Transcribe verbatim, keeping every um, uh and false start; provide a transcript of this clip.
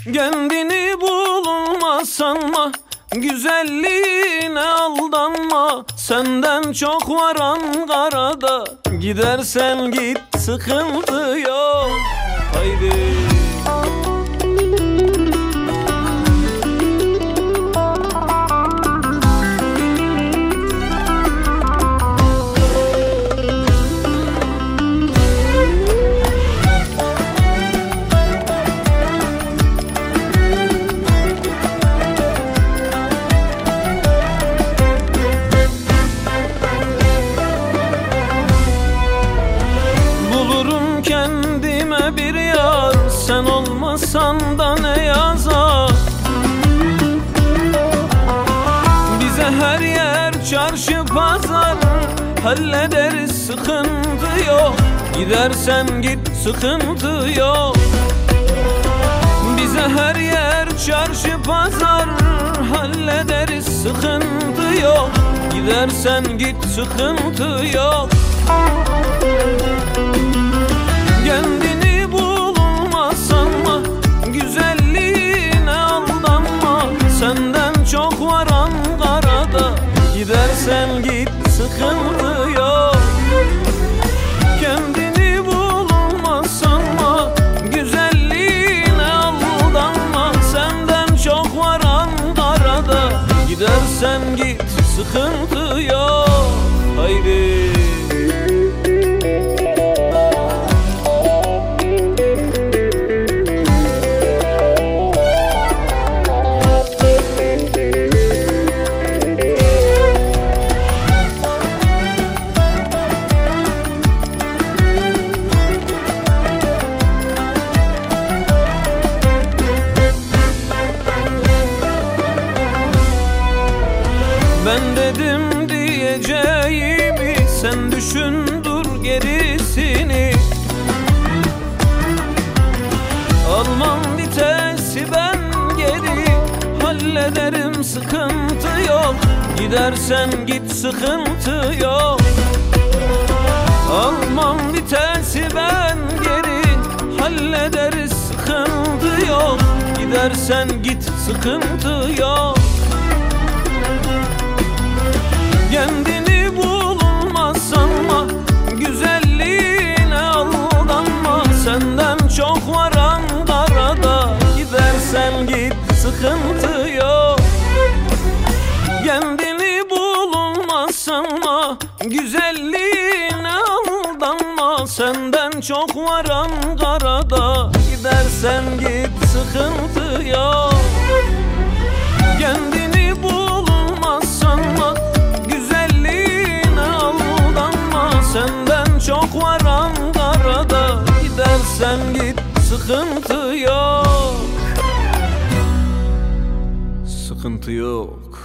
Kendini bulunmaz sanma, güzelliğine aldanma. Senden çok var Ankara'da, gidersen git sıkıntı yok. Haydi. Kendime bir yar, sen olmasan da ne yazar. Bize her yer çarşı pazar, hallederiz sıkıntı yok. Gidersen git sıkıntı yok. Bize her yer çarşı pazar, hallederiz sıkıntı yok. Gidersen git sıkıntı yok. Kendini bulunmaz sanma, güzelliğine aldanma. Senden çok var Ankara'da, gidersen git sıkıntı yok. Kendini bulunmaz sanma, güzelliğine aldanma. Senden çok var Ankara'da, gidersen git sıkıntı yok. Haydi. Ben dedim diyeceğimi, sen düşün dur gerisini. Almam vitesi ben geri, hallederim sıkıntı yok. Gidersen git sıkıntı yok. Almam vitesi ben geri, hallederiz sıkıntı yok. Gidersen git sıkıntı yok. Kendini bulunmaz sanma, güzelliğine aldanma. Senden çok var Ankara'da, gidersen git sıkıntı yok. Kendini bulunmaz sanma, güzelliğine aldanma. Senden çok var Ankara'da, gidersen git sıkıntı yok. Kendini bulunmaz sanma, senden çok var Ankara'da, gidersen git sıkıntı yok. Sıkıntı yok.